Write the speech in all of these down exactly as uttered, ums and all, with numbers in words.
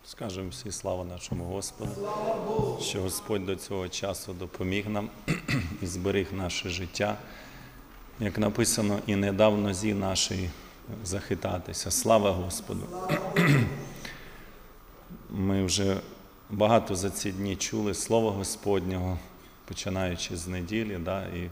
Скажемо всі слава нашому Господу, що Господь до цього часу допоміг нам і зберіг наше життя. Як написано, і не дав нозі нашій захитатися. Слава Господу! Ми вже багато за ці дні чули Слова Господнього, починаючи з неділі, да, і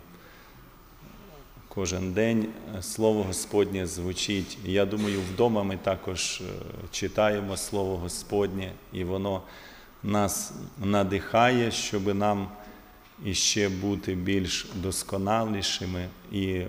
кожен день Слово Господнє звучить. Я думаю, вдома ми також читаємо Слово Господнє, і воно нас надихає, щоб нам іще бути більш досконалішими і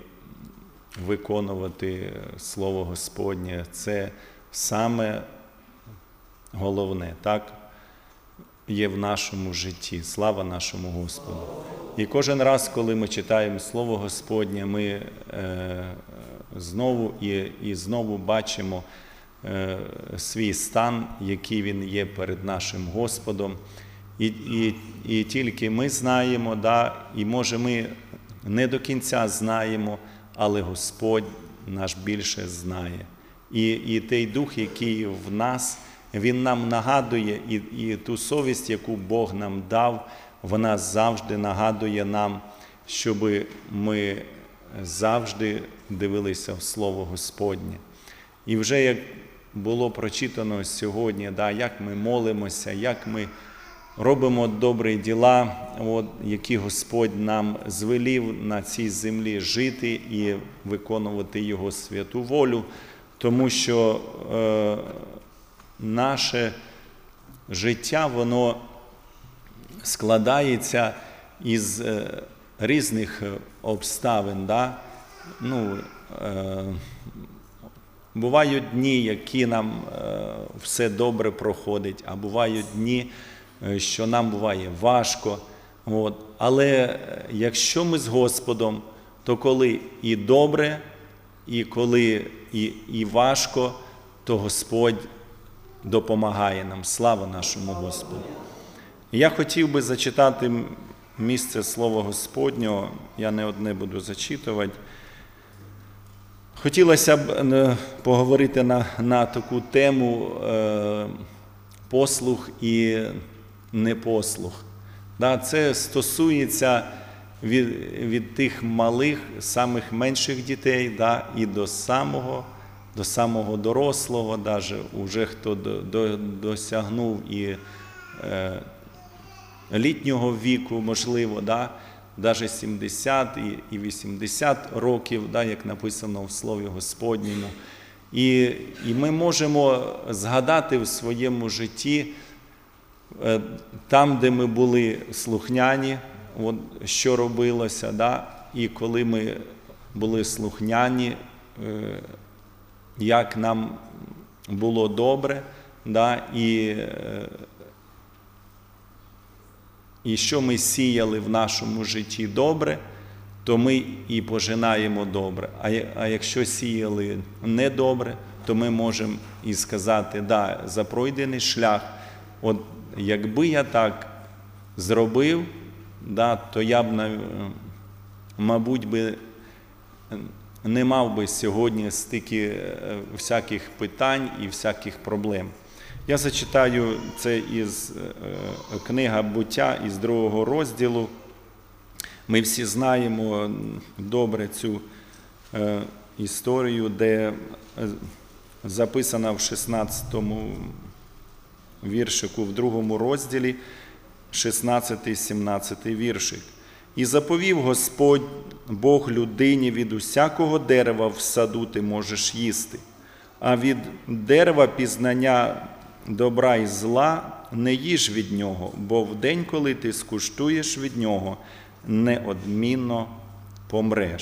виконувати Слово Господнє. Це саме головне, так, є в нашому житті. Слава нашому Господу! І кожен раз, коли ми читаємо Слово Господнє, ми е, знову і, і знову бачимо е, свій стан, який він є перед нашим Господом. І, і, і тільки ми знаємо, да, і може ми не до кінця знаємо, але Господь наш більше знає. І, і той Дух, який в нас, Він нам нагадує, і, і ту совість, яку Бог нам дав, вона завжди нагадує нам, щоб ми завжди дивилися в Слово Господнє. І вже як було прочитано сьогодні, да, як ми молимося, як ми робимо добрі діла, от, які Господь нам звелів на цій землі жити і виконувати Його святу волю, тому що е, наше життя, воно складається із е, різних обставин. Да? Ну, е, бувають дні, які нам е, все добре проходить, а бувають дні, що нам буває важко. От. Але якщо ми з Господом, то коли і добре, і коли і, і важко, то Господь допомагає нам. Слава нашому Господу! Я хотів би зачитати місце Слова Господнього, я не одне буду зачитувати. Хотілося б поговорити на, на таку тему е, послух і непослух. Да, це стосується від, від тих малих, самих менших дітей, да, і до самого, до самого дорослого, навіть уже хто до, до, досягнув і е, літнього віку, можливо, да, навіть сімдесят і, і вісімдесят років, да, як написано в Слові Господньому. І, і ми можемо згадати в своєму житті, там, де ми були слухняні, от, що робилося, да? І коли ми були слухняні, як нам було добре, да? і, і що ми сіяли в нашому житті добре, то ми і пожинаємо добре. А якщо сіяли недобре, то ми можемо і сказати, да, за пройдений шлях, от, якби я так зробив, да, то я б, мабуть, би не мав би сьогодні стільки всяких питань і всяких проблем. Я зачитаю це із книги «Буття», із другого розділу. Ми всі знаємо добре цю історію, де записана в шістнадцятому віршику в другому розділі, шістнадцятий-сімнадцятий віршик. «І заповів Господь Бог людині, від усякого дерева в саду ти можеш їсти, а від дерева пізнання добра і зла не їж від нього, бо в день, коли ти скуштуєш від нього, неодмінно помреш».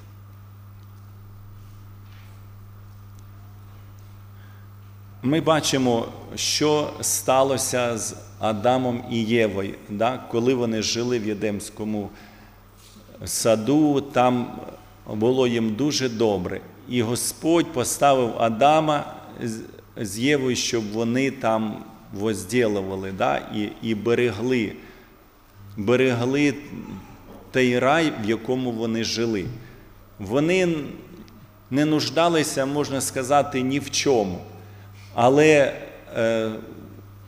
Ми бачимо, що сталося з Адамом і Євою, да? Коли вони жили в Едемському саду, там було їм дуже добре. І Господь поставив Адама з Євою, щоб вони там возділували, да? і, і берегли, берегли той рай, в якому вони жили. Вони не нуждалися, можна сказати, ні в чому. Але е,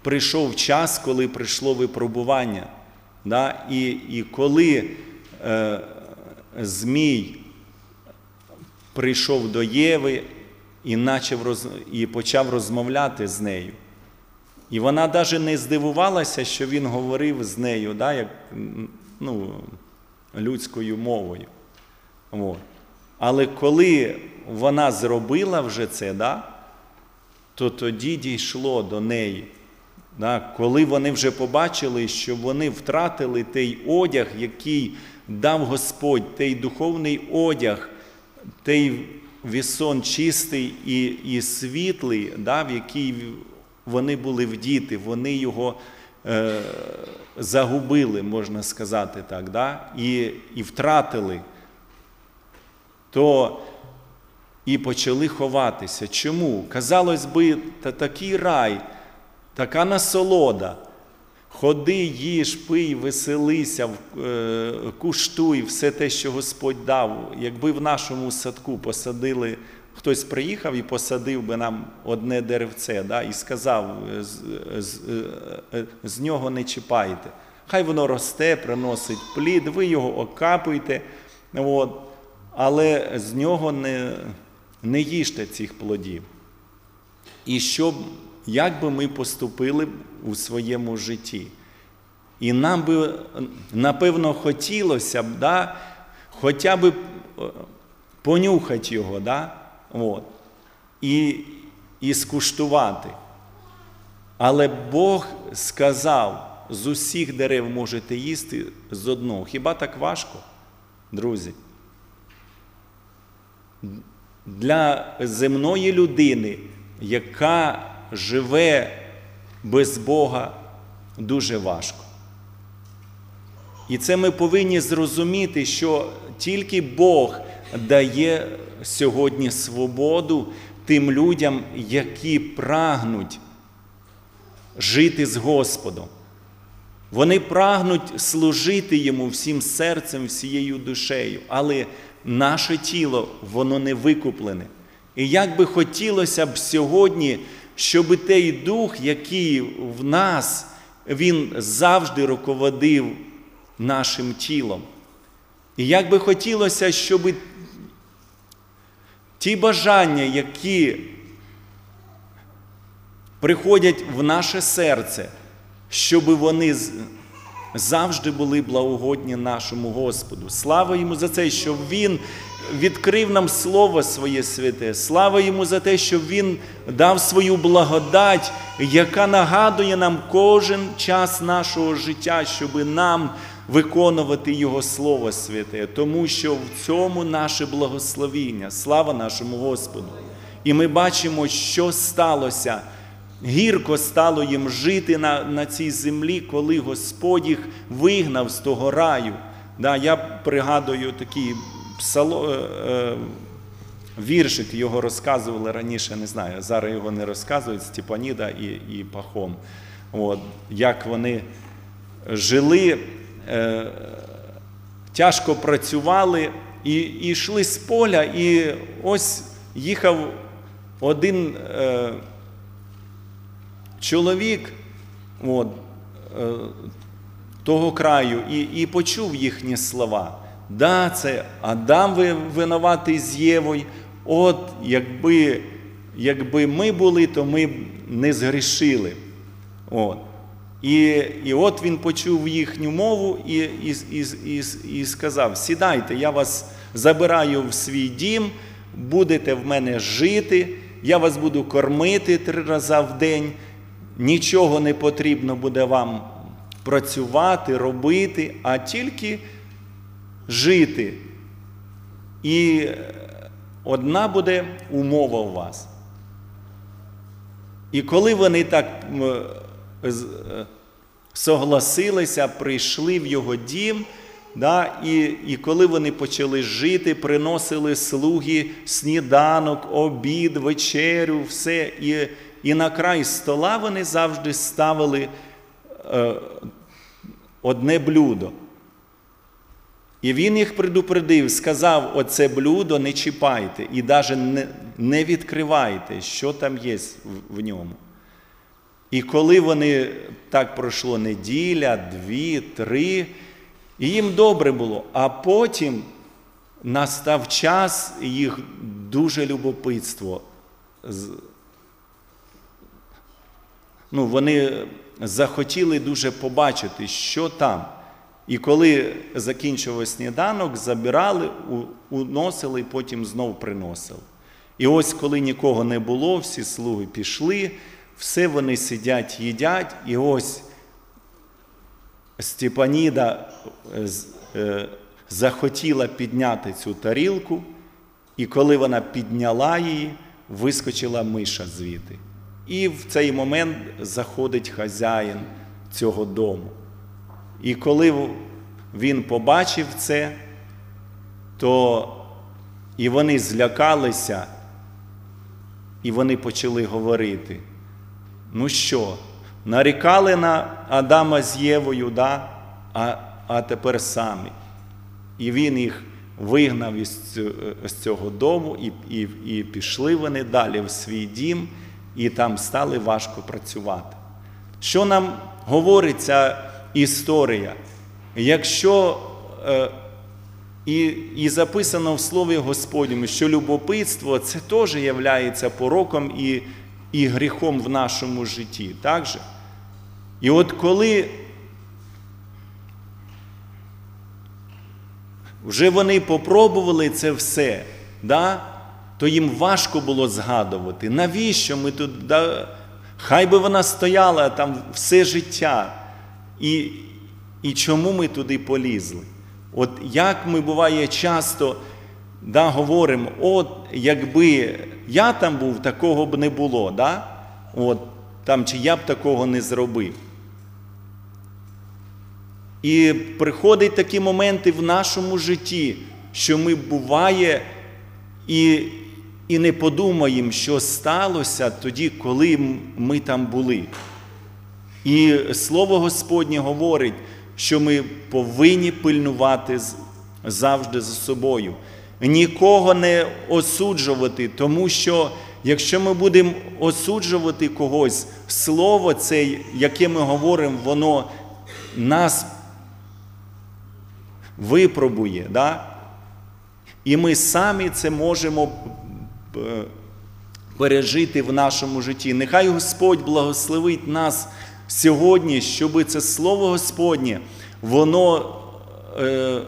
прийшов час, коли прийшло випробування. Да? І, і коли е, Змій прийшов до Єви і, почав роз, і почав розмовляти з нею, і вона навіть не здивувалася, що він говорив з нею, да, як, ну, людською мовою. От. Але коли вона зробила вже це, да, то тоді дійшло до неї. Да, коли вони вже побачили, що вони втратили той одяг, який дав Господь, той духовний одяг, той вісон чистий і, і світлий, да, в який вони були вдіти, вони його е, загубили, можна сказати так, да, і, і втратили, то і почали ховатися. Чому? Казалось би, та такий рай, така насолода. Ходи, їж, пий, веселися, куштуй все те, що Господь дав. Якби в нашому садку посадили, хтось приїхав і посадив би нам одне деревце, да, і сказав, з, з, з нього не чіпайте. Хай воно росте, приносить плід, ви його окапуйте, от, але з нього не, не їжте цих плодів. І щоб, як би ми поступили у своєму житті? І нам би, напевно, хотілося б, да, хоча б понюхати його, да, от, і, і скуштувати. Але Бог сказав, з усіх дерев можете їсти з одного. Хіба так важко, друзі? Для земної людини, яка живе без Бога, дуже важко. І це ми повинні зрозуміти, що тільки Бог дає сьогодні свободу тим людям, які прагнуть жити з Господом. Вони прагнуть служити Йому всім серцем, всією душею, але наше тіло, воно не викуплене. І як би хотілося б сьогодні, щоб той дух, який в нас, він завжди руководив нашим тілом. І як би хотілося, щоб ті бажання, які приходять в наше серце, щоб вони завжди були благогодні нашому Господу. Слава Йому за це, що Він відкрив нам Слово Своє святе. Слава Йому за те, що Він дав свою благодать, яка нагадує нам кожен час нашого життя, щоб нам виконувати Його Слово святе. Тому що в цьому наше благословіння. Слава нашому Господу. І ми бачимо, що сталося. Гірко стало їм жити на, на цій землі, коли Господь їх вигнав з того раю. Да, я пригадую такий псало, е, віршик, його розказували раніше, не знаю, зараз його не розказують, Степаніда і, і Пахом. От, як вони жили, е, тяжко працювали і, і йшли з поля, і ось їхав один е, чоловік от, е, того краю і, і почув їхні слова. Да, це Адам винуватий з Євою. От, якби, якби ми були, то ми б не згрішили. От. І, і от він почув їхню мову і, і, і, і, і сказав, сідайте, я вас забираю в свій дім, будете в мене жити, я вас буду кормити три рази в день, нічого не потрібно буде вам працювати, робити, а тільки жити. І одна буде умова у вас. І коли вони так согласилися, прийшли в його дім, да, і, і коли вони почали жити, приносили слуги сніданок, обід, вечерю, все, і, і на край стола вони завжди ставили е, одне блюдо. І він їх предупредив, сказав, оце блюдо не чіпайте і навіть не, не відкривайте, що там є в, в ньому. І коли вони, так пройшло неділя, дві, три, і їм добре було, а потім настав час, і їх дуже любопитство. Ну, вони захотіли дуже побачити, що там. І коли закінчував сніданок, забирали, уносили і потім знов приносили. І ось коли нікого не було, всі слуги пішли, все вони сидять, їдять, і ось Степаніда захотіла підняти цю тарілку, і коли вона підняла її, вискочила миша звідти. І в цей момент заходить хазяїн цього дому. І коли він побачив це, то і вони злякалися, і вони почали говорити: ну що, нарікали на Адама з Євою, да? а, а тепер самі. І він їх вигнав із, з цього дому, і, і, і пішли вони далі в свій дім, і там стали важко працювати. Що нам говорить ця історія? Якщо е, і, і записано в Слові Господньому, що любопитство – це теж є пороком і, і гріхом в нашому житті. Так же? І от коли вже вони попробували це все, да, то їм важко було згадувати, навіщо ми тут, да, хай би вона стояла там все життя, і, і чому ми туди полізли. От як ми, буває, часто да, говоримо: от якби я там був, такого б не було, да? От, там, чи я б такого не зробив. І приходять такі моменти в нашому житті, що ми, буває, і, і не подумаємо, що сталося тоді, коли ми там були. І Слово Господнє говорить, що ми повинні пильнувати завжди за собою, нікого не осуджувати, тому що якщо ми будемо осуджувати когось, слово це, яке ми говоримо, воно нас випробує, да? І ми самі це можемо пережити в нашому житті. Нехай Господь благословить нас сьогодні, щоб це Слово Господнє, воно е,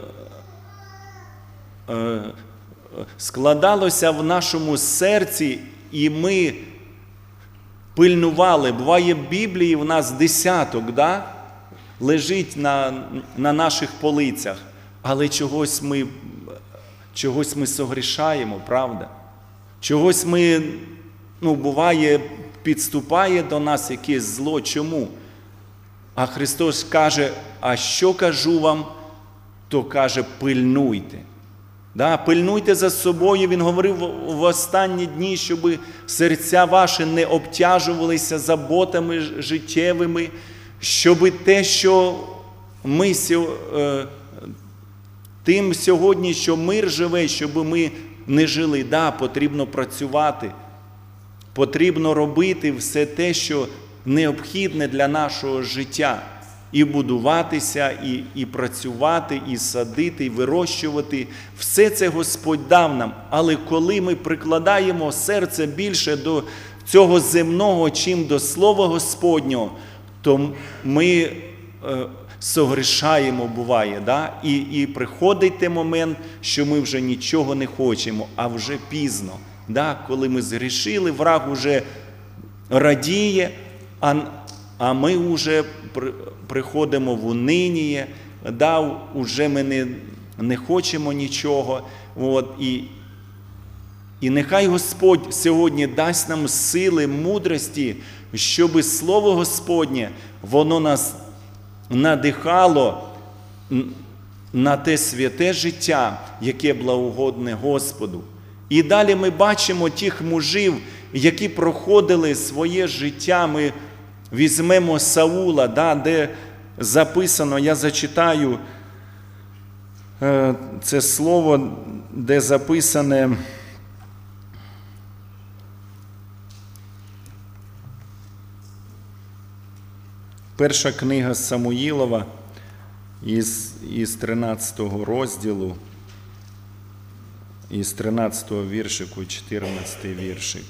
е, складалося в нашому серці, і ми пильнували. Буває, Біблії в нас десяток, да? Лежить на, на наших полицях, але чогось ми, чогось ми согрішаємо, правда? Чогось ми, ну, буває, підступає до нас якесь зло. Чому? А Христос каже: а що кажу вам, то каже, пильнуйте. Да, пильнуйте за собою. Він говорив в останні дні, щоб серця ваші не обтяжувалися заботами життєвими, щоб те, що ми тим сьогодні, що мир живе, щоб ми не жили. Да, потрібно працювати, потрібно робити все те, що необхідне для нашого життя. І будуватися, і, і працювати, і садити, і вирощувати. Все це Господь дав нам. Але коли ми прикладаємо серце більше до цього земного, чим до Слова Господнього, то ми е, согрішаємо, буває. Да? І, і приходить той момент, що ми вже нічого не хочемо, а вже пізно. Да? Коли ми згрішили, враг уже радіє, а А ми вже приходимо в униніє, да, уже ми не, не хочемо нічого. От, і, і нехай Господь сьогодні дасть нам сили, мудрості, щоб Слово Господнє, воно нас надихало на те святе життя, яке благоугодне Господу. І далі ми бачимо тих мужів, які проходили своє життя. Ми візьмемо Саула, да, де записано, я зачитаю е, це слово, де записане Перша книга Самуїлова із, із тринадцятого розділу, із тринадцятого віршику, чотирнадцятий віршик.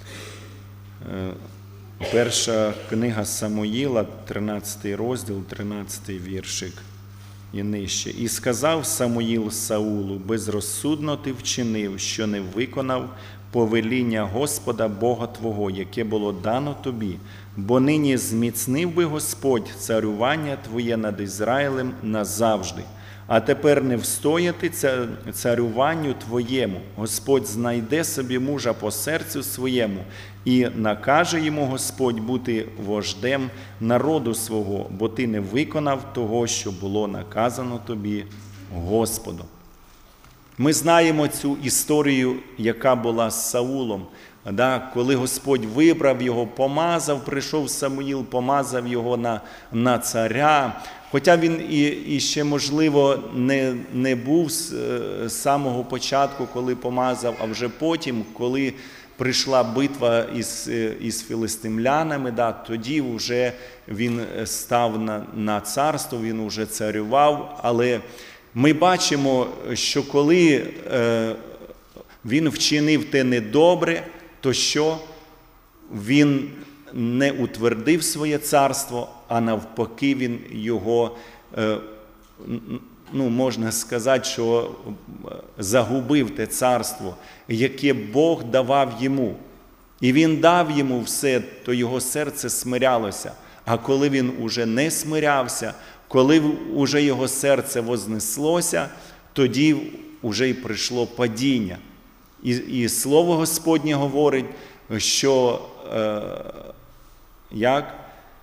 Перша книга Самуїла, тринадцятий розділ, тринадцятий віршик і нижче. «І сказав Самуїл Саулу, безрозсудно ти вчинив, що не виконав повеління Господа Бога твого, яке було дано тобі, бо нині зміцнив би Господь царювання твоє над Ізраїлем назавжди. А тепер не встояти царюванню твоєму. Господь знайде собі мужа по серцю своєму, і накаже йому Господь бути вождем народу свого, бо ти не виконав того, що було наказано тобі Господом». Ми знаємо цю історію, яка була з Саулом, да? Коли Господь вибрав його, помазав, прийшов Самуїл, помазав його на, на царя. Хоча він і, і ще, можливо, не, не був з, з самого початку, коли помазав, а вже потім, коли прийшла битва із, із філистимлянами, да, тоді вже він став на, на царство, він вже царював. Але ми бачимо, що коли е, він вчинив те недобре, то що? Він не утвердив своє царство, а навпаки він його, е, ну, можна сказати, що загубив те царство, яке Бог давав йому. І він дав йому все, то його серце смирялося. А коли він уже не смирявся, коли уже його серце вознеслося, тоді вже й прийшло падіння. І, і Слово Господнє говорить, що е, як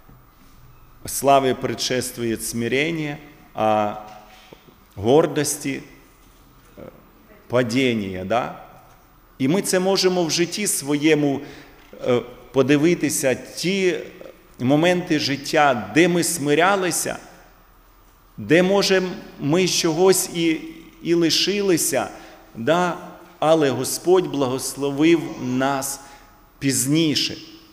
славі предшествує смирення, а гордості падіння. Да? І ми це можемо в житті своєму е, подивитися, ті моменти життя, де ми смирялися, де, може, ми чогось і, і лишилися, да? Але Господь благословив нас пізніше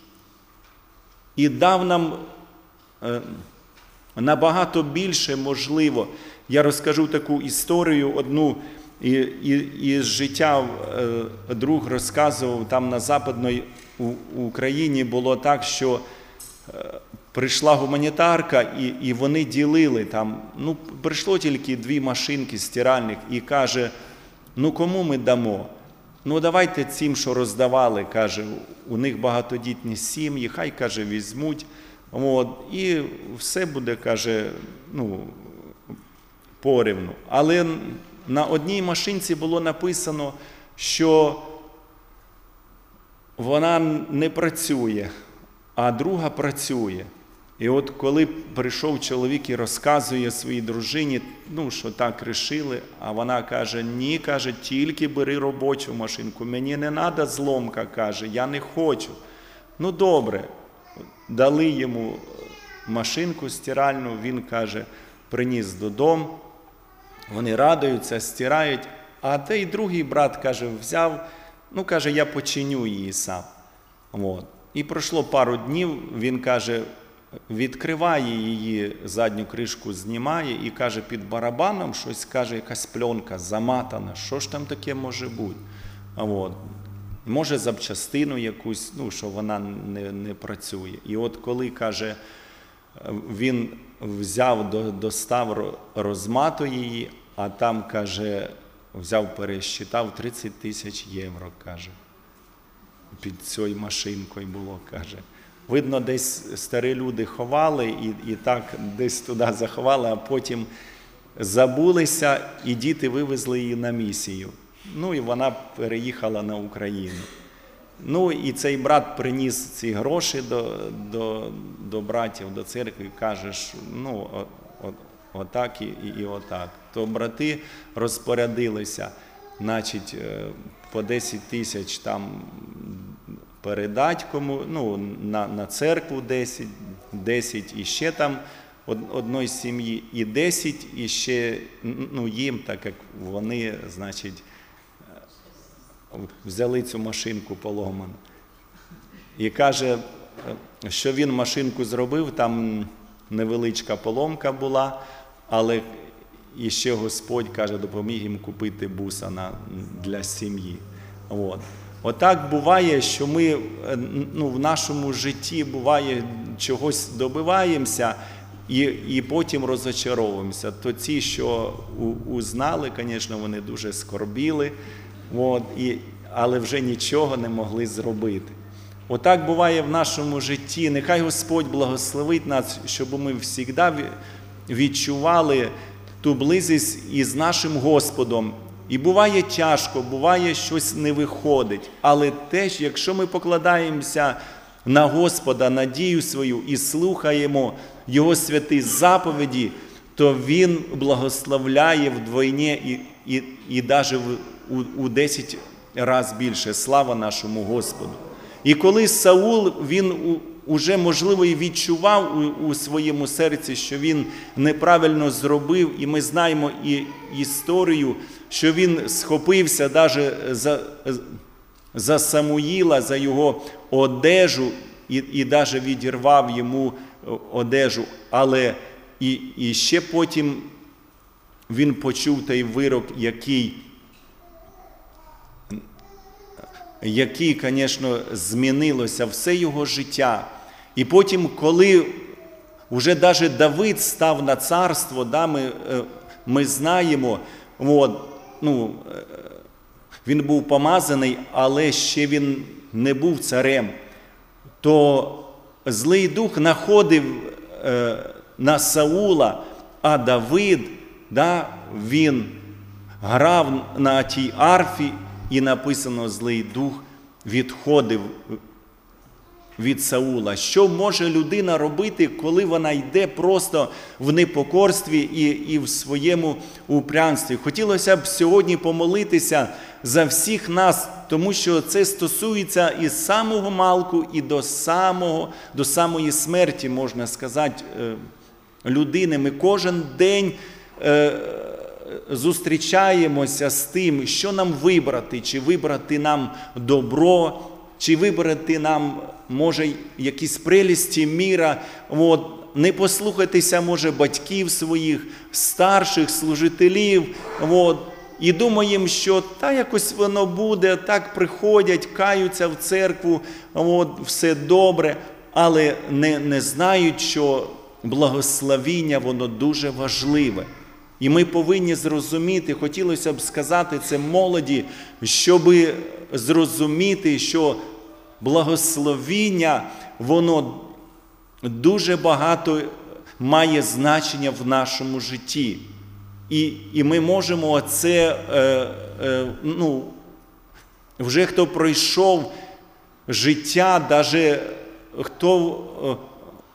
і дав нам е, набагато більше, можливо. Я розкажу таку історію одну і, і, із життя. Е, друг розказував, там на Западній Україні було так, що е, прийшла гуманітарка, і, і вони ділили там, ну, прийшло тільки дві машинки стиральних, і каже, ну кому ми дамо? Ну давайте цим, що роздавали, каже, у них багатодітні сім'ї, хай, каже, візьмуть, от, і все буде, каже, ну, порівну. Але на одній машинці було написано, що вона не працює, а друга працює. І от коли прийшов чоловік і розказує своїй дружині, ну, що так рішили, а вона каже, ні, каже, тільки бери робочу машинку, мені не треба зломка, каже, я не хочу. Ну, добре, дали йому машинку стиральну, він, каже, приніс додому, вони радуються, стирають, а той другий брат, каже, взяв, ну, каже, я починю її сам. От. І пройшло пару днів, він, каже, відкриває її, задню кришку знімає і каже, під барабаном щось, каже, якась пленка заматана, що ж там таке може бути? От. Може запчастину якусь, ну, що вона не, не працює. І от коли, каже, він взяв, достав розмату її, а там, каже, взяв, пересчитав тридцять тисяч євро, каже, під цією машинкою було, каже. Видно, десь старі люди ховали і, і так десь туди заховали, а потім забулися, і діти вивезли її на місію. Ну, і вона переїхала на Україну. Ну, і цей брат приніс ці гроші до, до, до братів, до церкви, і каже, що, ну, от, отак і, і отак. То брати розпорядилися, значить, по десять тисяч там передати кому, ну, на, на церкву десять, десять і ще там одної сім'ї, і десять і ще, ну, їм, так як вони, значить, взяли цю машинку поломану. І каже, що він машинку зробив, там невеличка поломка була, але і ще Господь, каже, допоміг їм купити буса на, для сім'ї. От. Отак буває, що ми ну, в нашому житті буває чогось добиваємося і, і потім розочаровуємося. То ті, що узнали, звісно, вони дуже скорбіли, от, і, але вже нічого не могли зробити. Отак буває в нашому житті. Нехай Господь благословить нас, щоб ми завжди відчували ту близькість із нашим Господом. І буває тяжко, буває щось не виходить. Але теж, якщо ми покладаємося на Господа, надію свою і слухаємо Його святі заповіді, то Він благословляє вдвойні і, і, і навіть у, у десять разів більше. Слава нашому Господу! І коли Саул, він уже, можливо, і відчував у, у своєму серці, що він неправильно зробив, і ми знаємо і історію, що він схопився навіть за, за Самуїла, за його одежу, і, і навіть відірвав йому одежу. Але і, і ще потім він почув той вирок, який який, звісно, змінилося все його життя. І потім, коли вже навіть Давид став на царство, да, ми, ми знаємо, от, ну, він був помазаний, але ще він не був царем, то злий дух находив е, на Саула, а Давид, да, він грав на тій арфі, і написано, злий дух відходив від Саула. Що може людина робити, коли вона йде просто в непокорстві і, і в своєму упрямстві? Хотілося б сьогодні помолитися за всіх нас, тому що це стосується і з самого малку, і до, самого, до самої смерті, можна сказати, людини. Ми кожен день зустрічаємося з тим, що нам вибрати, чи вибрати нам добро, чи вибрати нам, може, якісь прелісті міра, от, не послухатися, може, батьків своїх, старших, служителів, от, і думаємо, що та якось воно буде, так приходять, каються в церкву, от, все добре, але не, не знають, що благословіння, воно дуже важливе. І ми повинні зрозуміти, хотілося б сказати це молоді, щоб зрозуміти, що благословіння, воно дуже багато має значення в нашому житті. І, і ми можемо це, е, е, ну, вже хто пройшов життя, навіть хто... Е,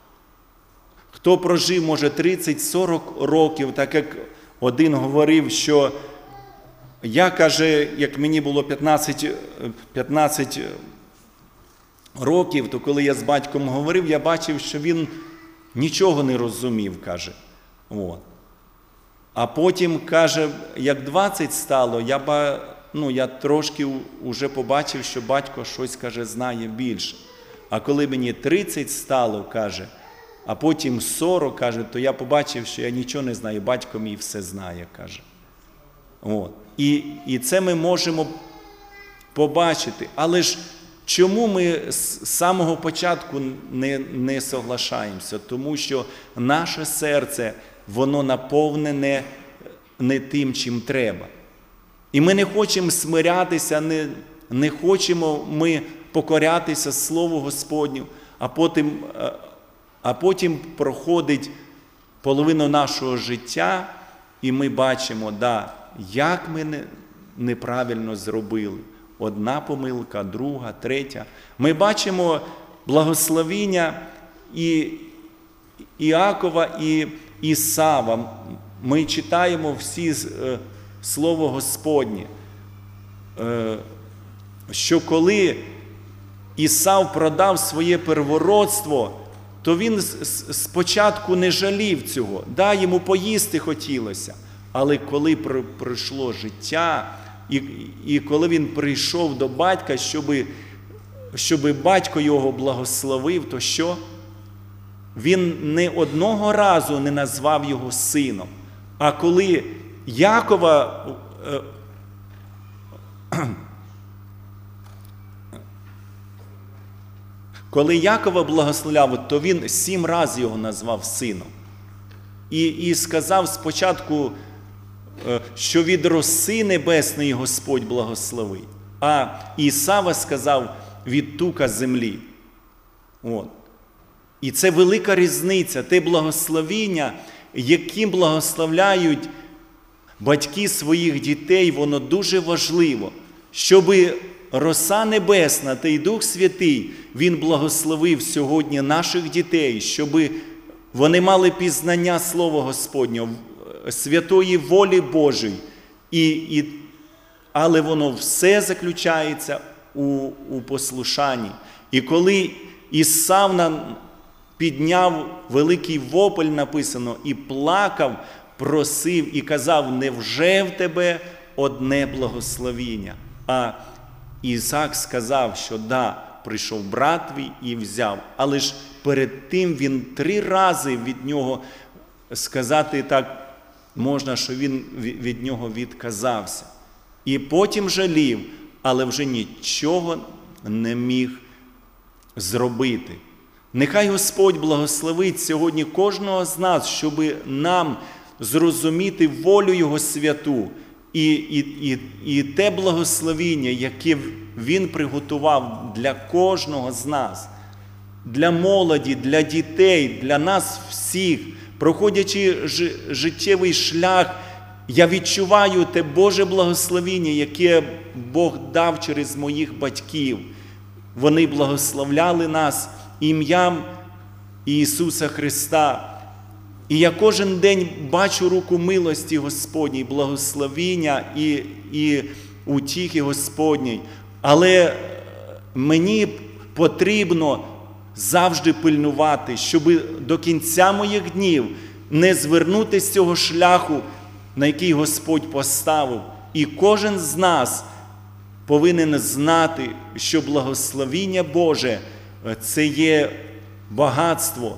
Хто прожив, може, тридцять-сорок років, так як один говорив, що я, каже, як мені було п'ятнадцять, п'ятнадцять років, то коли я з батьком говорив, я бачив, що він нічого не розумів, каже. От. А потім, каже, як двадцять стало, я, ну, я трошки вже побачив, що батько щось, каже, знає більше. А коли мені тридцять стало, каже, а потім сорок, каже, то я побачив, що я нічого не знаю, батько мій все знає, каже. От. І, і це ми можемо побачити. Але ж чому ми з самого початку не, не соглашаємося? Тому що наше серце, воно наповнене не тим, чим треба. І ми не хочемо смирятися, не, не хочемо ми покорятися Слову Господню, а потім... А потім проходить половина нашого життя, і ми бачимо, да, як ми не, неправильно зробили. Одна помилка, друга, третя. Ми бачимо благословіння і Іакова, і Ісава. Ми читаємо всі е, Слово Господнє, е, що коли Ісав продав своє первородство, то він спочатку не жалів цього. Да, йому поїсти хотілося. Але коли пройшло життя, і, і коли він прийшов до батька, щоб, щоб батько його благословив, то що? він не одного разу не назвав його сином. А коли Якова коли Якова благословляв, то він сім разів його назвав сином. І, і сказав спочатку, що від роси небесної Господь благословить. А Ісава сказав від тука землі. От. І це велика різниця, те благословіння, яким благословляють батьки своїх дітей, воно дуже важливо, щоб роса небесна та й Дух Святий, Він благословив сьогодні наших дітей, щоб вони мали пізнання Слова Господнього, святої волі Божої. І, і, але воно все заключається у, у послушанні. І коли Ісав підняв великий вопль, написано, і плакав, просив і казав, невже в тебе одне благословіння? А Ісаак сказав, що да, прийшов брат твій і взяв. Але ж перед тим він три рази від нього, сказати так можна, що він від нього відказався. І потім жалів, але вже нічого не міг зробити. Нехай Господь благословить сьогодні кожного з нас, щоб нам зрозуміти волю Його святу і, і, і, і те благословіння, яке Він приготував для кожного з нас, для молоді, для дітей, для нас всіх, проходячи ж, життєвий шлях, я відчуваю те Боже благословіння, яке Бог дав через моїх батьків. Вони благословляли нас ім'ям Ісуса Христа. І я кожен день бачу руку милості Господній, благословіння і, і утіхи Господній. Але мені потрібно завжди пильнувати, щоб до кінця моїх днів не звернути з цього шляху, на який Господь поставив. І кожен з нас повинен знати, що благословіння Боже – це є багатство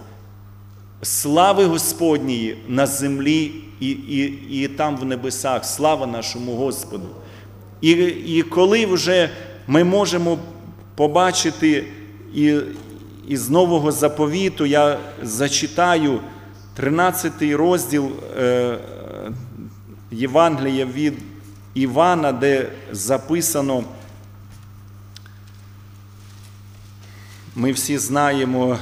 слави Господньої на землі і, і, і там в небесах. Слава нашому Господу! І, і коли вже ми можемо побачити і, із Нового Заповіту, я зачитаю тринадцятий розділ е, Євангелія від Івана, де записано, ми всі знаємо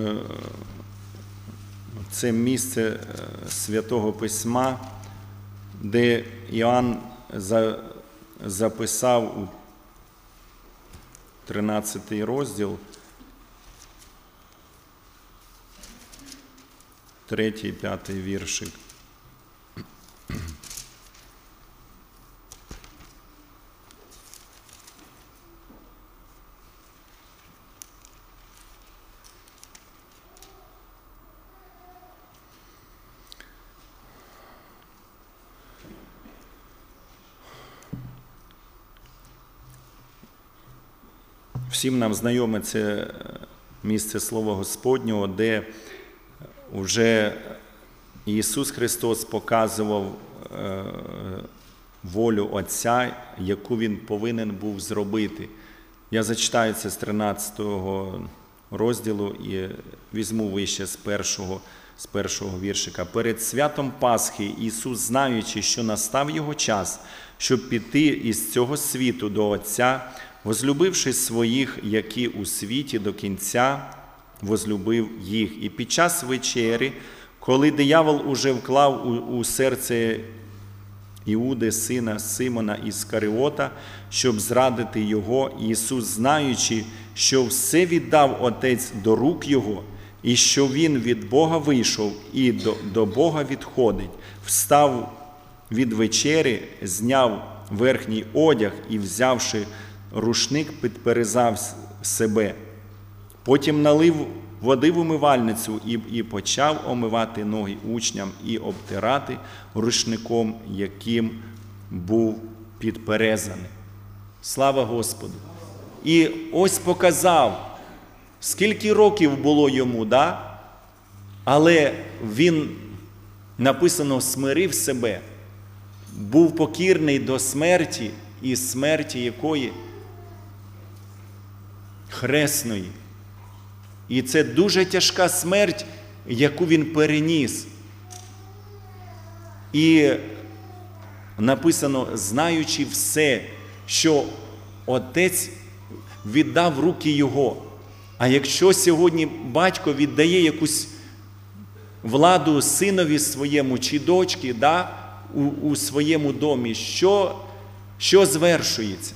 це місце Святого Письма, де Іоанн записав у тринадцятий розділ, третій, п'ятий віршик. Всім нам знайоме це місце Слова Господнього, де вже Ісус Христос показував волю Отця, яку Він повинен був зробити. Я зачитаю це з тринадцятого розділу і візьму вище з першого, з першого віршика. «Перед святом Пасхи Ісус, знаючи, що настав Його час, щоб піти із цього світу до Отця, возлюбивши своїх, які у світі до кінця, возлюбив їх. І під час вечері, коли диявол уже вклав у, у серце Іуди, сина Симона Іскаріота, щоб зрадити його, Ісус, знаючи, що все віддав Отець до рук Його, і що Він від Бога вийшов і до, до Бога відходить, встав від вечері, зняв верхній одяг і, взявши рушник, підперезав себе. Потім налив води в умивальницю і, і почав омивати ноги учням і обтирати рушником, яким був підперезаний». Слава Господу! І ось показав, скільки років було йому, да? Але він, написано, смирив себе, був покірний до смерті, і смерті якої? Хресної. І це дуже тяжка смерть, яку він переніс. І написано, знаючи все, що Отець віддав в руки його. А якщо сьогодні батько віддає якусь владу синові своєму чи дочці, да, у, у своєму домі, що, що звершується?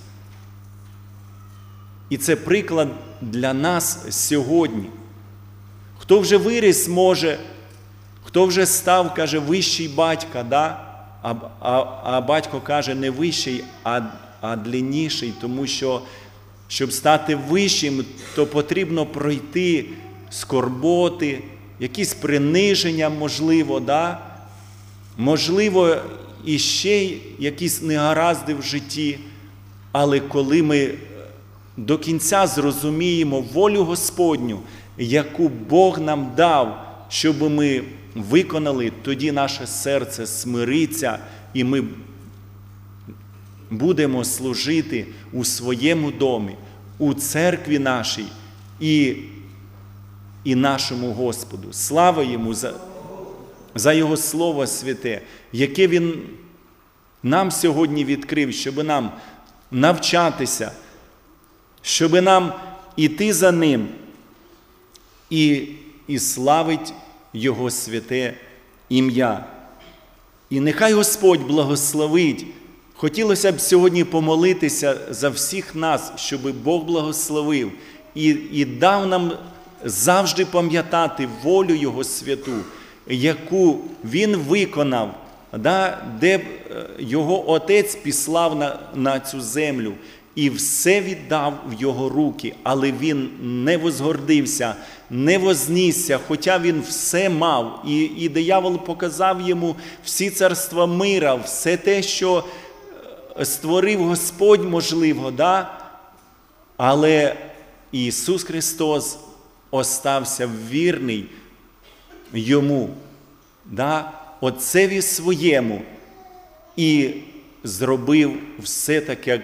І це приклад для нас сьогодні. Хто вже виріс може, хто вже став, каже, вищий батька, да? а, а, а батько каже, не вищий, а, а длинніший, тому що, щоб стати вищим, то потрібно пройти скорботи, якісь приниження, можливо, да? Можливо, і ще якісь негаразди в житті, але коли ми до кінця зрозуміємо волю Господню, яку Бог нам дав, щоб ми виконали, тоді наше серце смириться, і ми будемо служити у своєму домі, у церкві нашій і, і нашому Господу. Слава Йому за, за Його Слово святе, яке Він нам сьогодні відкрив, щоб нам навчатися, щоб нам іти за Ним і, і славить Його святе ім'я. І нехай Господь благословить. Хотілося б сьогодні помолитися за всіх нас, щоб Бог благословив і, і дав нам завжди пам'ятати волю Його святу, яку Він виконав, да, де Його Отець післав на, на цю землю. І все віддав в Його руки, але Він не возгордився, не вознісся, хоча Він все мав. І, і диявол показав Йому всі царства мира, все те, що створив Господь, можливо, да? Але Ісус Христос остався вірний Йому, да? Отцеві своєму, і зробив все так, як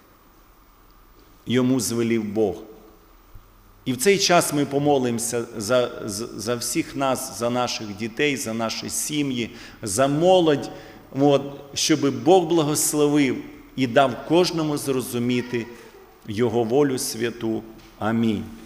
Йому звелів Бог. І в цей час ми помолимося за, за, за всіх нас, за наших дітей, за наші сім'ї, за молодь, от, щоб Бог благословив і дав кожному зрозуміти Його волю святу. Амінь.